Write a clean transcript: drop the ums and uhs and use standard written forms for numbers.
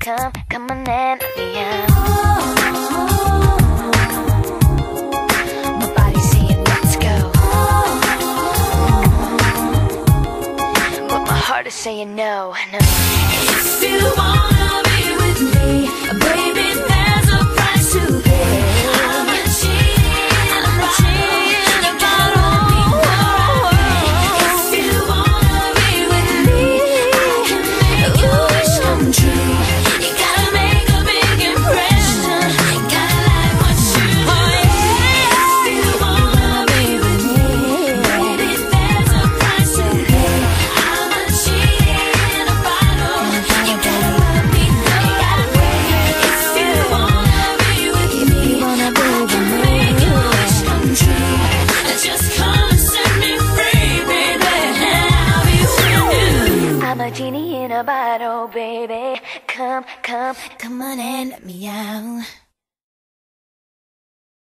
come on and let me out. My body's saying let's go, but my heart is saying no, no. If you wanna be with me, baby, there's a price to pay. I'm a cheating about all me now. If you wanna be with me, I can make your wish come true. You gotta make a big impression, gotta like what you do. If you wanna be with me, baby, there's a price to pay. I'm a cheating about all. You gotta let me know. If you wanna be with me, I can make your wish come true. Just come and set me free, baby, and I'll be with you. I'm a genie in a bottle, baby. Come on and let me out.